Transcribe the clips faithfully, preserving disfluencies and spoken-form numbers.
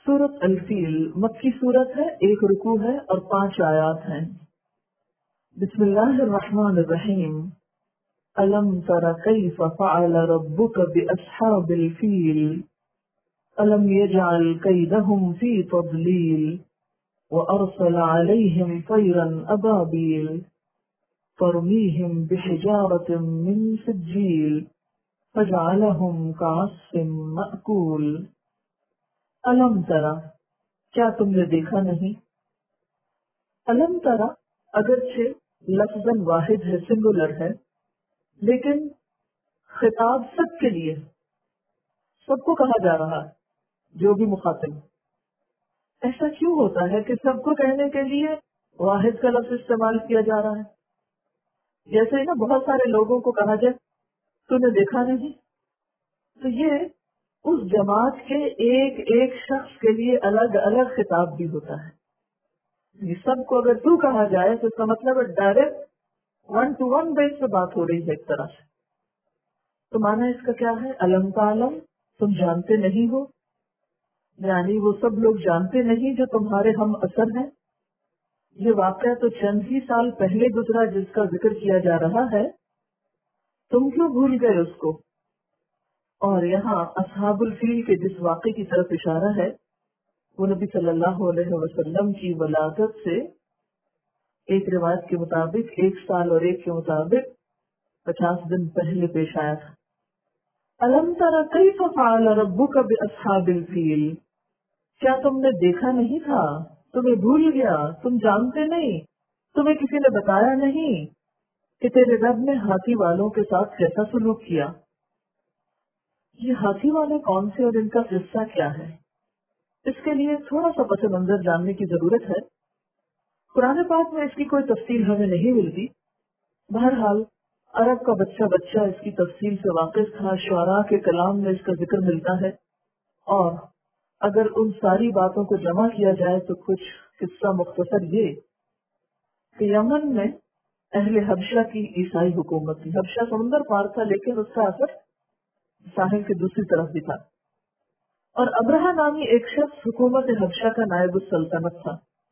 سورت الفیل مکی سورت ہے، ایک رکوع ہے اور پانچ آیات ہیں۔ بسم اللہ الرحمن الرحیم۔ الم تر کیف فعل ربک باصحاب الفیل الم یجعل کیدہم فی تضلیل وارسل علیہم طیرا ابابیل ترمیہم بحجارۃ من سجیل فجعلہم کعصف مأکول۔ الم ترا، کیا تم نے دیکھا نہیں؟ الم ترا اگرچہ لفظاً واحد ہے، سنگولر ہے، لیکن خطاب سب کے لیے، سب کو کہا جا رہا ہے جو بھی مخاطب۔ ایسا کیوں ہوتا ہے کہ سب کو کہنے کے لیے واحد کا لفظ استعمال کیا جا رہا ہے؟ جیسے نا بہت سارے لوگوں کو کہا جائے تو نے دیکھا نہیں، تو یہ اس جماعت کے ایک ایک شخص کے لیے الگ الگ خطاب بھی ہوتا ہے۔ یہ سب کو اگر تو کہا جائے تو اس کا مطلب ڈائریکٹ ون ٹو ون بیس سے بات ہو رہی ہے ایک طرح سے۔ تو معنی اس کا کیا ہے؟ الم تعلم، تم جانتے نہیں ہو، یعنی وہ سب لوگ جانتے نہیں جو تمہارے ہم اثر ہیں۔ یہ واقعہ تو چند ہی سال پہلے گزرا جس کا ذکر کیا جا رہا ہے، تم کیوں بھول گئے اس کو؟ اور یہاں اصحاب الفیل کے جس واقعے کی طرف اشارہ ہے وہ نبی صلی اللہ علیہ وسلم کی ولادت سے ایک روایت کے مطابق ایک سال اور ایک کے مطابق پچاس دن پہلے پیش آیا تھا۔ الم تر کیف فعل ربک باصحاب الفیل، کیا تم نے دیکھا نہیں تھا؟ تمہیں بھول گیا؟ تم جانتے نہیں؟ تمہیں کسی نے بتایا نہیں کہ تیرے رب نے ہاتھی والوں کے ساتھ کیسا سلوک کیا؟ یہ ہاتھی والے کون سے اور ان کا قصہ کیا ہے؟ اس کے لیے تھوڑا سا پس منظر جاننے کی ضرورت ہے۔ قرآن پاک میں اس کی کوئی تفصیل ہمیں نہیں ملتی، بہرحال عرب کا بچہ بچہ اس کی تفصیل سے واقف تھا، شعراء کے کلام میں اس کا ذکر ملتا ہے، اور اگر ان ساری باتوں کو جمع کیا جائے تو کچھ قصہ مختصر یہ کہ یمن میں اہل حبشہ کی عیسائی حکومت تھی۔ حبشہ سمندر پار تھا لیکن اس کا اثر ساحل کی دوسری طرف بھی تھا، اور ابرہہ نامی ایک شخص حکومت حبشہ کا نائب السلطنت تھا۔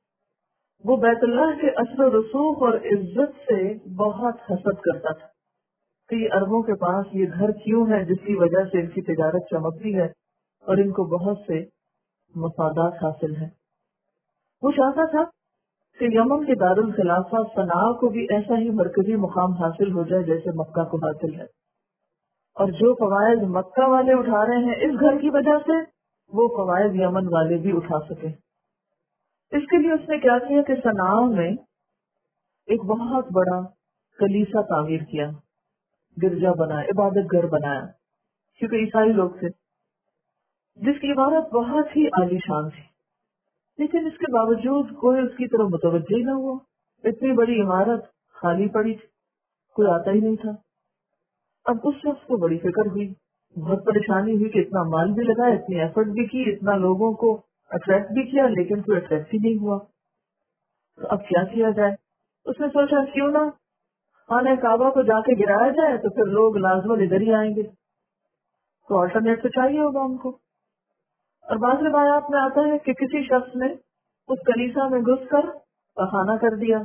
وہ بیت اللہ کے اثر و رسوخ اور عزت سے بہت حسد کرتا تھا کہ یہ عربوں کے پاس یہ گھر کیوں ہے جس کی وجہ سے ان کی تجارت چمکتی ہے اور ان کو بہت سے مفادات حاصل ہیں۔ وہ چاہتا تھا کہ یمن کے دارالخلافہ صنعاء کو بھی ایسا ہی مرکزی مقام حاصل ہو جائے جیسے مکہ کو حاصل ہے، اور جو فوائد مکہ والے اٹھا رہے ہیں اس گھر کی وجہ سے وہ فوائد یمن والے بھی اٹھا سکیں۔ اس کے لیے اس نے کیا کیا کہ صنعاء میں ایک بہت بڑا کلیسا تعمیر کیا، گرجا بنایا، عبادت گھر بنایا، کیونکہ عیسائی لوگ تھے، جس کی عبادت بہت ہی عالی شان تھی، لیکن اس کے باوجود کوئی اس کی طرف متوجہ نہ ہوا۔ اتنی بڑی عمارت خالی پڑی تھی، کوئی آتا ہی نہیں تھا۔ اب اس شخص کو بڑی فکر ہوئی، بہت پریشانی ہوئی کہ اتنا مال بھی لگا، اتنی ایفرٹ بھی کی، اتنا لوگوں کو اٹریکٹ بھی کیا، لیکن کوئی اٹریکٹ ہی نہیں ہوا۔ تو اب کیا کیا جائے؟ اس نے سوچا کیوں نہ خانہ کعبہ کو جا کے گرایا جائے تو پھر لوگ لازمن ادھر ہی آئیں گے، تو آلٹرنیٹ تو چاہیے ہوگا ان کو۔ اور بعض روایات میں آتا ہے کہ کسی شخص نے اس کلیسا میں گھس کر پخانہ کر دیا۔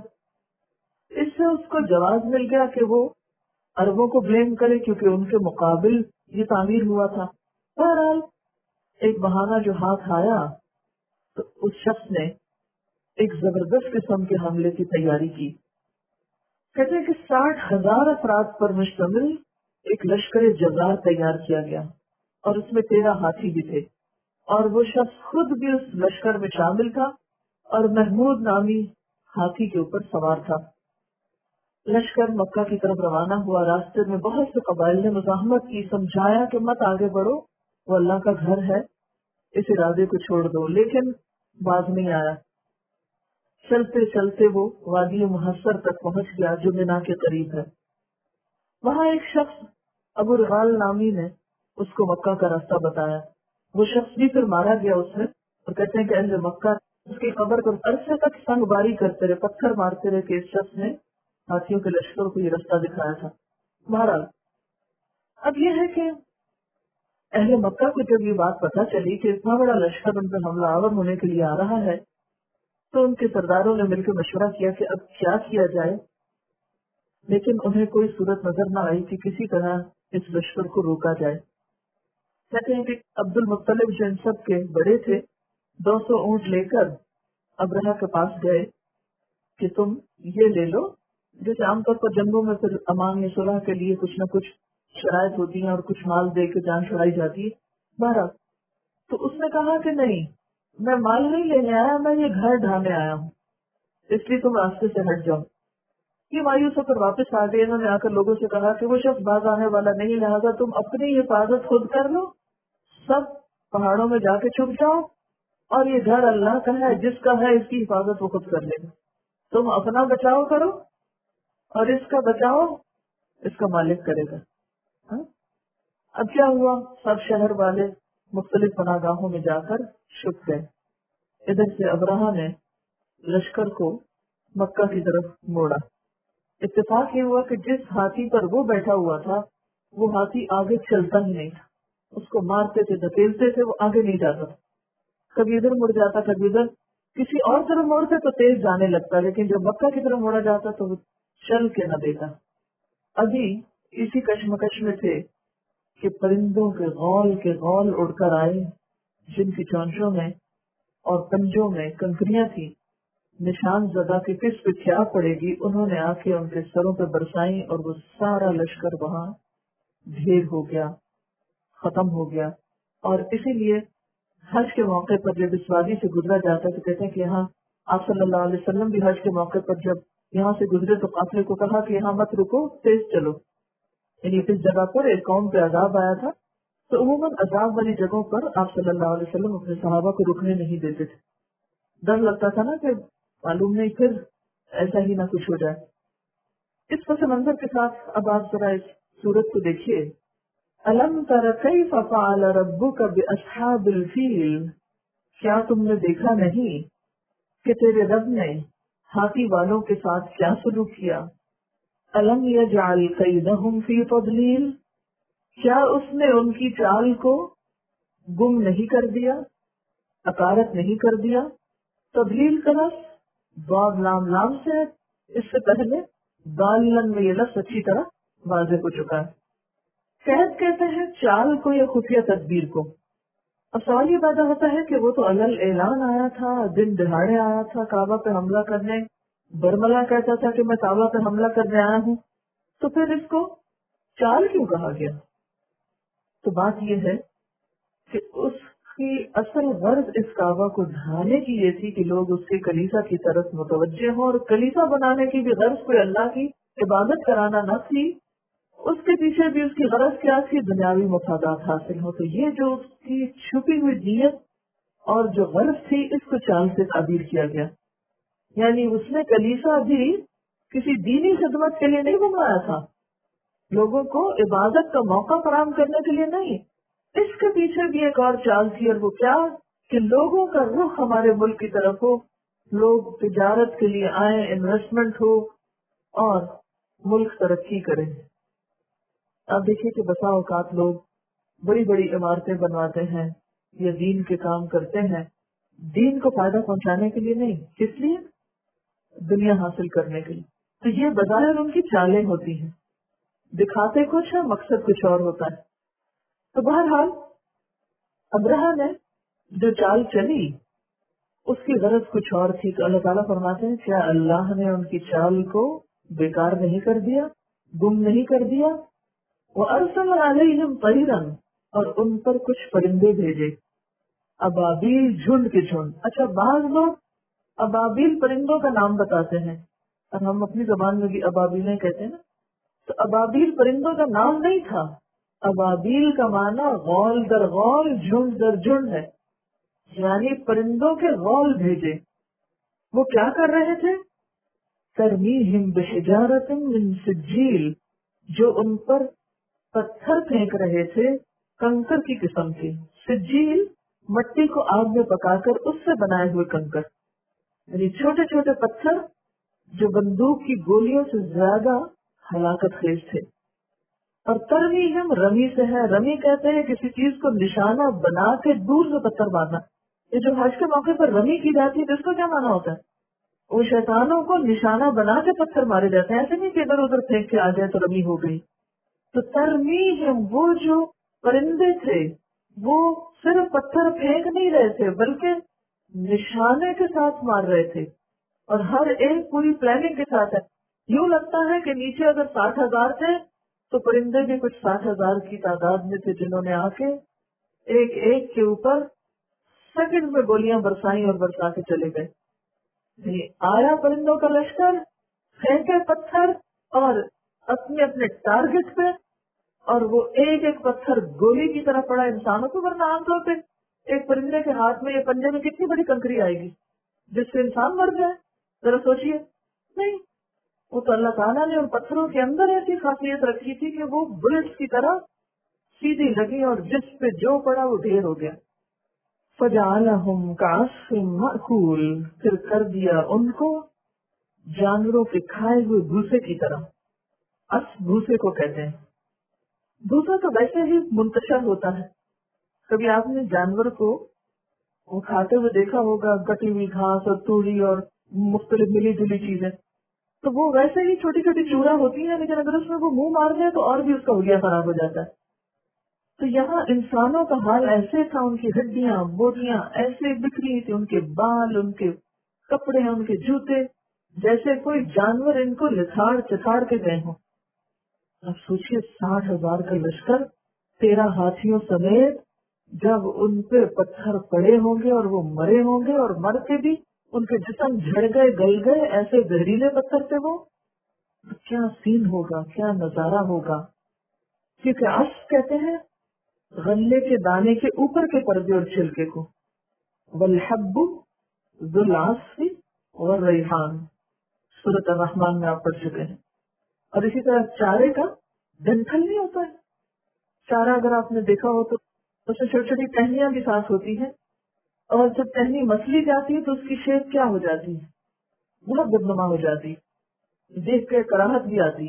اس سے اس کو جواز مل گیا کہ وہ عربوں کو بلیم کرے کیونکہ ان کے مقابل یہ تعمیر ہوا تھا۔ بہرحال ایک بہانہ جو ہاتھ آیا تو اس شخص نے ایک زبردست قسم کے حملے کی تیاری کی۔ کہتے ہیں کہ ساٹھ ہزار افراد پر مشتمل ایک لشکر جزار تیار کیا گیا، اور اس میں تیرہ ہاتھی بھی تھے، اور وہ شخص خود بھی اس لشکر میں شامل تھا اور محمود نامی ہاتھی کے اوپر سوار تھا۔ لشکر مکہ کی طرف روانہ ہوا۔ راستے میں بہت سے قبائل نے مزاحمت کی، سمجھایا کہ مت آگے بڑھو، وہ اللہ کا گھر ہے، اس ارادے کو چھوڑ دو، لیکن باز نہیں آیا۔ چلتے چلتے وہ وادی محصر تک پہنچ گیا جو منا کے قریب ہے۔ وہاں ایک شخص ابو رغال نامی نے اس کو مکہ کا راستہ بتایا۔ وہ شخص بھی پھر مارا گیا اس میں، اور کہتے ہیں کہ اہل مکہ اس کی قبر پر عرصے تک سنگ باری کرتے رہے، پتھر مارتے رہے کہ اس شخص نے ہاتھیوں کے لشکر کو یہ راستہ دکھایا تھا۔ بہرحال اب یہ ہے کہ اہل مکہ کو جب یہ بات پتہ چلی کہ اتنا بڑا لشکر ان پر حملہ آور ہونے کے لیے آ رہا ہے تو ان کے سرداروں نے مل کے مشورہ کیا کہ اب کیا کیا جائے، لیکن انہیں کوئی صورت نظر نہ آئی کہ کسی طرح اس لشکر کو روکا جائے۔ کہتے ہیں کہ عبد المطلب جو ان سب کے بڑے تھے دو سو اونٹ لے کر ابرہہ کے پاس گئے کہ تم یہ لے لو، جیسے عام طور پر جنگوں میں پھر امان یا صلح کے لیے کچھ نہ کچھ شرائط ہوتی ہیں اور کچھ مال دے کے جان چھڑائی جاتی ہے بہرحال۔ تو اس نے کہا کہ نہیں، میں مال نہیں لینے آیا، میں یہ گھر ڈھانے آیا ہوں، اس لیے تم راستے سے ہٹ جاؤ۔ یہ مایوس ہو کر واپس آ گئے، انہوں نے آ کر لوگوں سے کہا کہ وہ شخص باز آنے والا نہیں، لہٰذا تم اپنی حفاظت خود کر لو، سب پہاڑوں میں جا کے چھپ جاؤ، اور یہ گھر اللہ کا ہے، جس کا ہے اس کی حفاظت وہ خود کر لے گا، تم اپنا بچاؤ کرو اور اس کا بچاؤ اس کا مالک کرے گا۔ ہاں؟ اب کیا ہوا، سب شہر والے مختلف پناہ گاہوں میں جا کر چھپ گئے۔ ادھر سے ابرہہ نے لشکر کو مکہ کی طرف موڑا۔ اتفاق یہ ہوا کہ جس ہاتھی پر وہ بیٹھا ہوا تھا وہ ہاتھی آگے چلتا ہی نہیں تھا، اس کو مارتے تھے دھکیلتے تھے، وہ آگے نہیں جاتا تھا، کبھی ادھر مڑ جاتا کبھی ادھر، کسی اور طرف موڑتے تو تیز جانے لگتا، لیکن جب مکہ کی طرف موڑا جاتا تو وہ چل کے نہ دیتا۔ ابھی اسی کشمکش میں تھے کہ پرندوں کے غول کے غول اڑ کر آئے، جن کی چونچوں میں اور پنجوں میں کنکریاں تھی، نشان زدہ کہ کس پہ کیا پڑے گی، انہوں نے آ کے ان کے سروں پہ برسائیں اور وہ سارا لشکر وہاں ڈھیر ہو گیا، ختم ہو گیا۔ اور اسی لیے حج کے موقع پر جب اس وادی سے گزرا جاتا ہے تو کہتے ہیں کہ یہاں آپ صلی اللہ علیہ وسلم بھی حج کے موقع پر جب یہاں سے گزرے تو قافلے کو کہا کہ یہاں مت رکو، تیز چلو، یعنی اس جگہ پر ایک قوم پہ عذاب آیا تھا، تو عموماً عذاب والی جگہوں پر آپ صلی اللہ علیہ وسلم اپنے صحابہ کو رکنے نہیں دیتے تھے، ڈر لگتا تھا نا کہ معلوم نہیں پھر ایسا ہی نہ کچھ ہو جائے۔ اس پس منظر کے ساتھ اب آپ ذرا اس صورت کو دیکھیے، الم تر کیف فعل ربک باصحاب الفیل، کیا تم نے دیکھا نہیں کہ تیرے رب نے ہاتھی والوں کے ساتھ کیا سلوک کیا، الم یجعل کیدہم فی تضلیل، کیا اس نے ان کی چال کو گم نہیں کر دیا، اکارت نہیں کر دیا۔ تضلیل کا لفظ ضاد لام لام سے ہے، اس سے پہلے دالن میں یہ لفظ اچھی طرح واضح ہو چکا ہے۔ قید کہتے ہیں چال کو یا خفیہ تدبیر کو۔ اب سوال یہ پیدا ہوتا ہے کہ وہ تو علل اعلان آیا تھا، دن دہاڑے آیا تھا کعبہ پہ حملہ کرنے، برملا کہتا تھا کہ میں کعبہ پہ حملہ کرنے آیا ہوں، تو پھر اس کو چال کیوں کہا گیا؟ تو بات یہ ہے کہ اس کی اصل غرض اس کعبہ کو ڈھانے کی یہ تھی کہ لوگ اس کے کلیسا کی طرف متوجہ ہوں، اور کلیسا بنانے کی بھی غرض کوئی اللہ کی عبادت کرانا نہ تھی، اس کے پیچھے بھی اس کی غرض کیا تھی، دنیاوی مفادات حاصل ہو۔ تو یہ جو اس کی چھپی ہوئی نیت اور جو غرض تھی اس کو چال سے تعبیر کیا گیا، یعنی اس نے کلیسا بھی کسی دینی خدمت کے لیے نہیں بنوایا تھا، لوگوں کو عبادت کا موقع فراہم کرنے کے لیے نہیں، اس کے پیچھے بھی ایک اور چال تھی، اور وہ کیا کہ لوگوں کا رخ ہمارے ملک کی طرف ہو، لوگ تجارت کے لیے آئیں، انویسٹمنٹ ہو اور ملک ترقی کریں۔ آپ دیکھیے کہ بسا اوقات لوگ بڑی بڑی عمارتیں بنواتے ہیں یا دین کے کام کرتے ہیں، دین کو فائدہ پہنچانے کے لیے نہیں، کس لیے؟ دنیا حاصل کرنے کے لیے۔ تو یہ بظاہر ان کی چالیں ہوتی ہیں، دکھاتے کچھ ہے، مقصد کچھ اور ہوتا ہے۔ تو بہرحال ابرہہ نے جو چال چلی اس کی غرض کچھ اور تھی، تو اللہ تعالیٰ فرماتے ہیں کیا اللہ نے ان کی چال کو بیکار نہیں کر دیا، گم نہیں کر دیا؟ وَأَرْسَلَ عَلَيْهِمْ طَيْرًا، اور ان پر کچھ پرندے بھیجے، ابابیل، جھنڈ کے جھنڈ۔ اچھا، بعض لوگ ابابیل پرندوں کا نام بتاتے ہیں، اور ہم اپنی زبان میں بھی ابابیلیں کہتے ہیں نا، تو ابابیل پرندوں کا نام نہیں تھا، ابابیل کا معنی غول در غول، جھنڈ در جھنڈ ہے، یعنی پرندوں کے غول بھیجے۔ وہ کیا کر رہے تھے؟ ترمیہم بحجارۃ من سجیل، جو ان پر پتھر پھینک رہے تھے کنکر کی قسم کے۔ سجیل مٹی کو آگ میں پکا کر اس سے بنائے ہوئے کنکر، یعنی چھوٹے چھوٹے پتھر جو بندوق کی گولیوں سے زیادہ ہلاکت خیز تھے۔ اور ترمیہم رمی سے ہے. رمی کہتے ہیں کسی چیز کو نشانہ بنا کے دور سے پتھر مارنا. یہ جو حج کے موقع پر رمی کی جاتی ہے تو اس کا کیا معنی ہوتا ہے؟ وہ شیطانوں کو نشانہ بنا کے پتھر مارے جاتے ہیں. ایسے نہیں کہ ادھر ادھر پھینک کے آ جائے تو رمی ہو گئی. تو ترمیہم وہ جو پرندے تھے وہ صرف پتھر پھینک نہیں رہے تھے بلکہ نشانے کے ساتھ مار رہے تھے اور ہر ایک پوری پلاننگ کے ساتھ ہے. یوں لگتا ہے کہ نیچے اگر ساٹھ ہزار تھے تو پرندے بھی کچھ ساٹھ ہزار کی تعداد میں تھے جنہوں نے آ کے ایک ایک کے اوپر سیکنڈ میں گولیاں برسائیں اور برسا کے چلے گئے. آیا پرندوں کا لشکر، پھینکے پتھر اور اپنے اپنے ٹارگٹ پہ، اور وہ ایک ایک پتھر گولی کی طرح پڑا انسانوں کو. ورنہ عام طور پہ ایک پرندے کے ہاتھ میں یا پنجے میں کتنی بڑی کنکری آئے گی جس سے انسان مر جائے؟ ذرا سوچئے. نہیں، وہ تو اللہ تعالیٰ نے ان پتھروں کے اندر ایسی خاصیت رکھی تھی کہ وہ بلٹس کی طرح سیدھی لگی اور جس پہ جو پڑا وہ ڈھیر ہو گیا. فجعلہم کعصف مأکول، پھر کر دیا ان کو جانوروں کے کھائے ہوئے بھوسے کی طرح. اس بھوسے کو کہتے ہیں. بھوسا تو ویسے ہی منتشر ہوتا ہے. کبھی آپ نے جانور کو وہ کھاتے ہوئے دیکھا ہوگا، کٹی ہوئی گھاس اور توڑی اور مختلف ملی جلی چیزیں. تو وہ ویسے ہی چھوٹی چھوٹی چورا ہوتی ہیں، لیکن اگر اس میں وہ منہ مار دے تو اور بھی اس کا حلیہ خراب ہو جاتا ہے. تو یہاں انسانوں کا حال ایسے تھا، ان کی ہڈیاں بوٹیاں ایسے بکھری تھی، ان کے بال، ان کے کپڑے، ان کے جوتے، جیسے کوئی جانور ان کو لتھاڑ چتھاڑ کے گئے ہوں. اب سوچئے ساٹھ ہزار کا لشکر تیرہ ہاتھیوں سمیت جب ان پہ پتھر پڑے ہوں گے اور وہ مرے ہوں گے، اور مر کے بھی ان کے جسم جھڑ گئے گل گئے، ایسے زہریلے پتھر تھے وہ. کیا سین ہوگا، کیا نظارہ ہوگا. کیونکہ عصف کہتے ہیں غلے کے دانے کے اوپر کے پردے اور چھلکے کو. والحب ذو العصف والریحان، سورۃ الرحمن میں آپ پڑھ چکے ہیں. اور اسی طرح چارے کا ڈنٹل نہیں ہوتا ہے. چارہ اگر آپ نے دیکھا ہو تو اس میں چھوٹی چھوٹی ٹہنیاں بھی ساتھ ہوتی ہیں، اور جب ٹہنی مسلی جاتی ہے تو اس کی شیپ کیا ہو جاتی ہے؟ بہت بدنما ہو جاتی. دیکھ کے کراہت بھی آتی.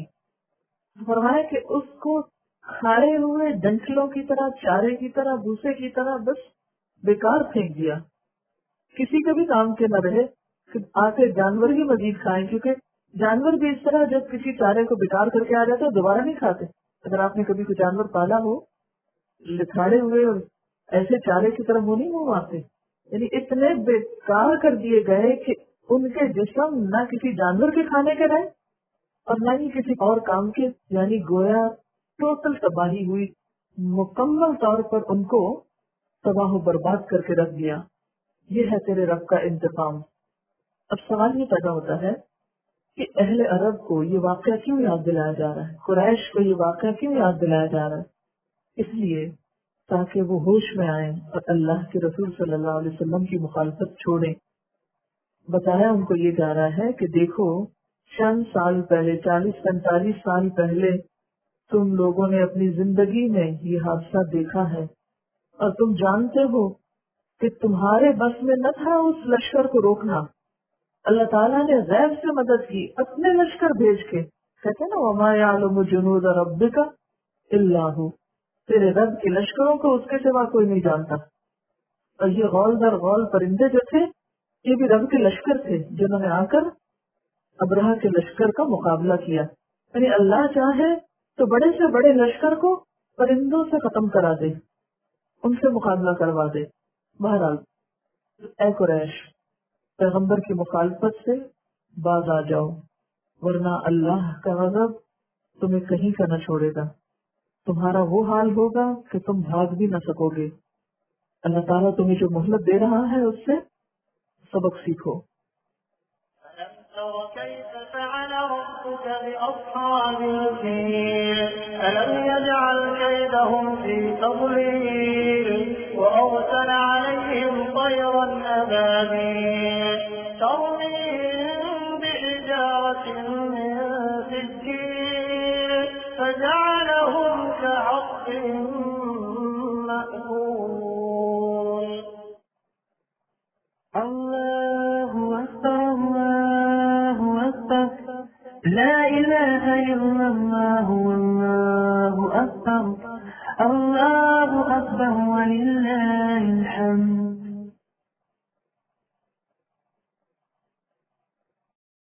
فرمایا کہ اس کو کھائے ہوئے ڈنٹلوں کی طرح، چارے کی طرح، بھوسے کی طرح بس بیکار پھینک دیا. کسی کے بھی کام کے نہ رہے کہ آ کے جانور ہی مزید کھائیں، کیونکہ جانور بھی اس طرح جب کسی چارے کو بیکار کر کے آ جاتے تو دوبارہ نہیں کھاتے. اگر آپ نے کبھی کوئی جانور پالا ہو، لکھاڑے ہوئے اور ایسے چارے کی طرف وہ نہیں منہ مارتے. یعنی اتنے بیکار کر دیے گئے کہ ان کے جسم نہ کسی جانور کے کھانے کے رہے اور نہ ہی کسی اور کام کے. یعنی گویا ٹوٹل تباہی ہوئی، مکمل طور پر ان کو تباہ و برباد کر کے رکھ دیا. یہ ہے تیرے رب کا انتقام. اب سوال یہ پیدا ہوتا ہے کہ اہل عرب کو یہ واقعہ کیوں یاد دلایا جا رہا ہے، قریش کو یہ واقعہ کیوں یاد دلایا جا رہا ہے؟ اس لیے تاکہ وہ ہوش میں آئیں اور اللہ کے رسول صلی اللہ علیہ وسلم کی مخالفت چھوڑیں. بتایا ان کو یہ جا رہا ہے کہ دیکھو چند سال پہلے، چالیس پینتالیس سال پہلے تم لوگوں نے اپنی زندگی میں یہ حادثہ دیکھا ہے، اور تم جانتے ہو کہ تمہارے بس میں نہ تھا اس لشکر کو روکنا. اللہ تعالیٰ نے غیب سے مدد کی اپنے لشکر بھیج کے. کہتے نا وَمَا يَعْلَمُ جُنُودَ رَبِّكَ إِلَّا هُوَ، تیرے رب کے لشکروں کو اس کے سوا کوئی نہیں جانتا. اور یہ غول در غول پرندے جو تھے یہ بھی رب کے لشکر تھے جنہوں نے آ کر ابرہہ کے لشکر کا مقابلہ کیا. یعنی اللہ چاہے تو بڑے سے بڑے لشکر کو پرندوں سے ختم کرا دے، ان سے مقابلہ کروا دے. بہرحال اے قریش، پیغمبر کی مخالفت سے باز آ جاؤ، ورنہ اللہ کا غضب تمہیں کہیں کا نہ چھوڑے گا. تمہارا وہ حال ہوگا کہ تم بھاگ بھی نہ سکو گے. اللہ تعالیٰ تمہیں جو مہلت دے رہا ہے اس سے سبق سیکھو. وكيف فعل ربك بأصحاب الفيل ألم يجعل كيدهم في تضليل وأرسل عليهم طيرا أبابيل ترميهم بحجارة من سجيل فجعلهم كعصف مأكول. الله أكبر الله أكبر لا إله إلا الله والله ولله